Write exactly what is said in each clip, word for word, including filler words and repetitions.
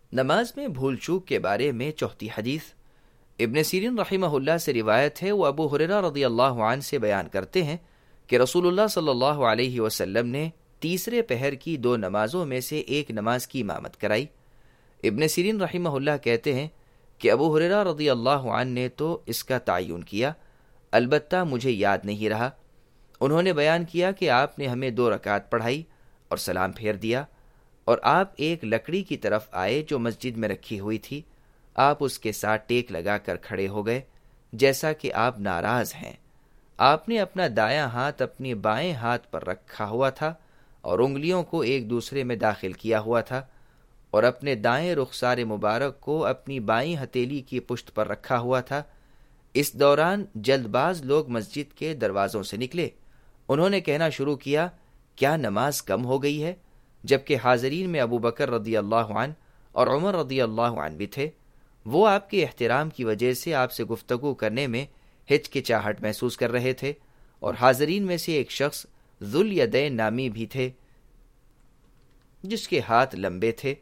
نماز میں بھول چوک کے بارے میں چوتھی حدیث ابن سیرین رحمہ اللہ سے روایت ہے۔ وہ ابو ہریرہ رضی اللہ عنہ سے بیان کرتے ہیں کہ رسول اللہ صلی اللہ علیہ وسلم نے تیسرے پہر کی دو نمازوں میں سے ایک نماز کی امامت کرائی۔ ابن سیرین رحمہ اللہ کہتے ہیں کہ ابو ہریرہ رضی اللہ عنہ نے تو اس کا تعین کیا، البتہ مجھے یاد نہیں رہا۔ انہوں نے بیان کیا کہ آپ نے ہمیں دو رکعت پڑھائی اور سلام پھیر دیا، اور آپ ایک لکڑی کی طرف آئے جو مسجد میں رکھی ہوئی تھی۔ آپ اس کے ساتھ ٹیک لگا کر کھڑے ہو گئے جیسا کہ آپ ناراض ہیں۔ آپ نے اپنا دایاں ہاتھ اپنی بائیں ہاتھ پر رکھا ہوا تھا اور انگلیوں کو ایک دوسرے میں داخل کیا ہوا تھا، اور اپنے دائیں رخسار مبارک کو اپنی بائیں ہتھیلی کی پشت پر رکھا ہوا تھا۔ اس دوران جلد باز لوگ مسجد کے دروازوں سے نکلے۔ انہوں نے کہنا شروع کیا، کیا نماز کم ہو گئی ہے؟ جبکہ حاضرین میں ابو بکر رضی اللہ عنہ اور عمر رضی اللہ عنہ بھی تھے۔ وہ آپ کے احترام کی وجہ سے آپ سے گفتگو کرنے میں ہچکچاہٹ محسوس کر رہے تھے، اور حاضرین میں سے ایک شخص ذوالیدین نامی بھی تھے جس کے ہاتھ لمبے تھے۔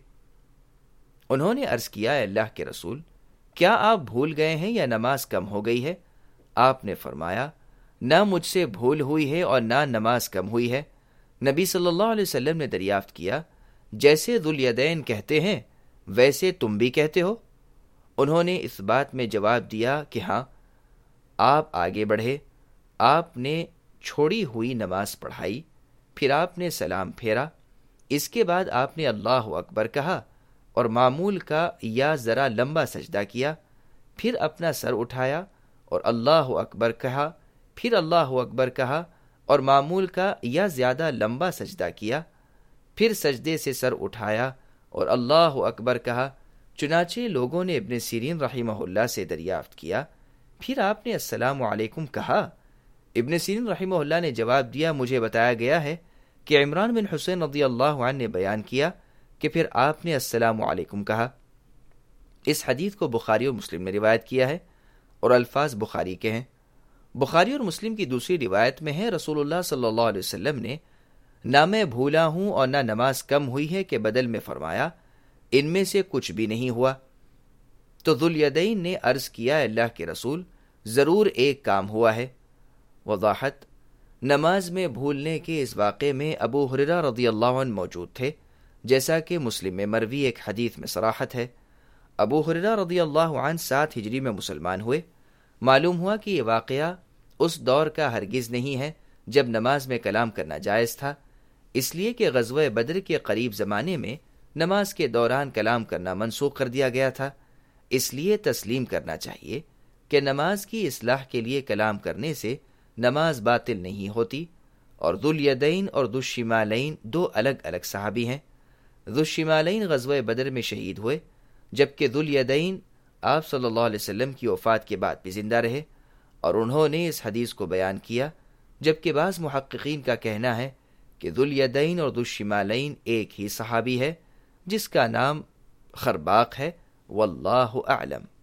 انہوں نے عرض کیا، اے اللہ کے رسول، کیا آپ بھول گئے ہیں یا نماز کم ہو گئی ہے؟ آپ نے فرمایا، نہ مجھ سے بھول ہوئی ہے اور نہ نماز کم ہوئی ہے۔ نبی صلی اللہ علیہ وسلم نے دریافت کیا، جیسے ذوالیدین کہتے ہیں ویسے تم بھی کہتے ہو؟ انہوں نے اس بات میں جواب دیا کہ ہاں۔ آپ آگے بڑھے، آپ نے چھوڑی ہوئی نماز پڑھائی، پھر آپ نے سلام پھیرا۔ اس کے بعد آپ نے اللہ اکبر کہا اور معمول کا یا ذرا لمبا سجدہ کیا، پھر اپنا سر اٹھایا اور اللہ اکبر کہا، پھر اللہ اکبر کہا اور معمول کا یا زیادہ لمبا سجدہ کیا، پھر سجدے سے سر اٹھایا اور اللہ اکبر کہا۔ چنانچہ لوگوں نے ابن سیرین رحمہ اللہ سے دریافت کیا، پھر آپ نے السلام علیکم کہا؟ ابن سیرین رحمہ اللہ نے جواب دیا، مجھے بتایا گیا ہے کہ عمران بن حسین رضی اللہ عنہ نے بیان کیا کہ پھر آپ نے السلام علیکم کہا۔ اس حدیث کو بخاری اور مسلم نے روایت کیا ہے اور الفاظ بخاری کے ہیں۔ بخاری اور مسلم کی دوسری روایت میں ہے، رسول اللہ صلی اللہ علیہ وسلم نے نہ میں بھولا ہوں اور نہ نماز کم ہوئی ہے کہ بدل میں فرمایا، ان میں سے کچھ بھی نہیں ہوا۔ تو ذوالیدین نے عرض کیا، اللہ کے رسول، ضرور ایک کام ہوا ہے۔ وضاحت: نماز میں بھولنے کے اس واقعے میں ابو ہریرہ رضی اللہ عنہ موجود تھے، جیسا کہ مسلم میں مروی ایک حدیث میں صراحت ہے۔ ابو ہریرہ رضی اللہ عنہ سات ہجری میں مسلمان ہوئے۔ معلوم ہوا کہ یہ واقعہ اس دور کا ہرگز نہیں ہے جب نماز میں کلام کرنا جائز تھا، اس لیے کہ غزوہ بدر کے قریب زمانے میں نماز کے دوران کلام کرنا منسوخ کر دیا گیا تھا۔ اس لیے تسلیم کرنا چاہیے کہ نماز کی اصلاح کے لیے کلام کرنے سے نماز باطل نہیں ہوتی۔ اور ذوالیدین اور ذوالشمالین دو الگ الگ صحابی ہیں۔ ذوالشمالین غزوہ بدر میں شہید ہوئے، جبکہ ذوالیدین آپ صلی اللہ علیہ وسلم کی وفات کے بعد بھی زندہ رہے، اور انہوں نے اس حدیث کو بیان کیا، جبکہ بعض محققین کا کہنا ہے کہ ذوالیدین اور ذوالشمالین ایک ہی صحابی ہے جس کا نام خرباق ہے۔ واللہ اعلم۔